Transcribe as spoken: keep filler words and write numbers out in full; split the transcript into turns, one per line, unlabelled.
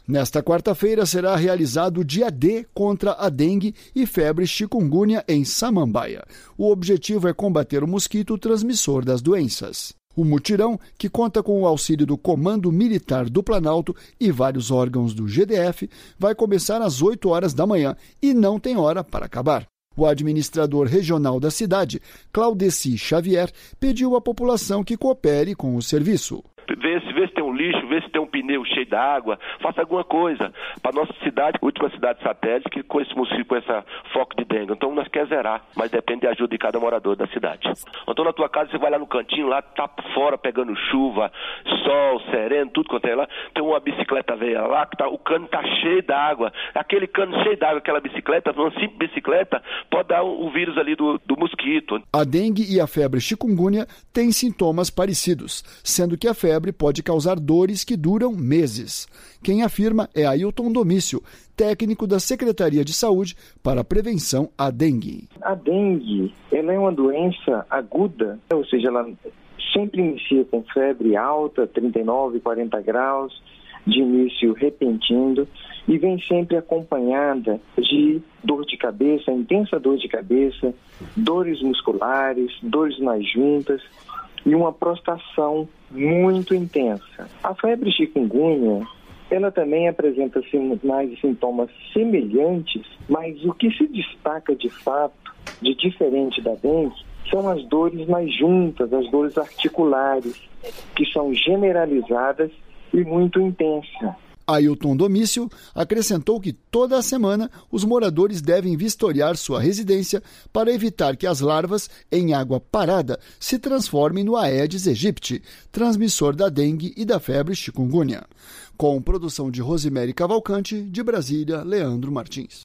Nesta quarta-feira será realizado o dia D contra a dengue e febre chikungunya em Samambaia. O objetivo é combater o mosquito transmissor das doenças. O mutirão, que conta com o auxílio do Comando Militar do Planalto e vários órgãos do G D F, vai começar às oito horas da manhã e não tem hora para acabar. O administrador regional da cidade, Claudeci Xavier, pediu à população que coopere com o serviço.
Vê se, vê se tem um lixo, vê se tem um pneu cheio d'água, faça alguma coisa para nossa cidade, última cidade satélite, que com esse mosquito, com essa foco de dengue. Então nós quer zerar, mas depende da ajuda de cada morador da cidade. Então na tua casa você vai lá no cantinho, lá tá fora pegando chuva, sol, sereno, tudo quanto é lá, tem uma bicicleta velha lá, que tá, o cano tá cheio d'água, aquele cano cheio d'água, aquela bicicleta, uma simples bicicleta, pode dar o, o vírus ali do, do mosquito.
A dengue e a febre chikungunya têm sintomas parecidos, sendo que a febre pode causar dores que duram meses. Quem afirma é Ailton Domício, técnico da Secretaria de Saúde para a Prevenção à Dengue.
A dengue, ela é uma doença aguda, ou seja, ela sempre inicia com febre alta, trinta e nove, quarenta graus, de início repentino, e vem sempre acompanhada de dor de cabeça, intensa dor de cabeça, dores musculares, dores nas juntas, e uma prostração muito intensa. A febre chikungunya, ela também apresenta sinais e sintomas semelhantes, mas o que se destaca de fato, de diferente da dengue, são as dores nas juntas, as dores articulares, que são generalizadas e muito intensas.
Ailton Domício acrescentou que toda a semana os moradores devem vistoriar sua residência para evitar que as larvas em água parada se transformem no Aedes aegypti, transmissor da dengue e da febre chikungunya. Com produção de Rosemary Cavalcante, de Brasília, Leandro Martins.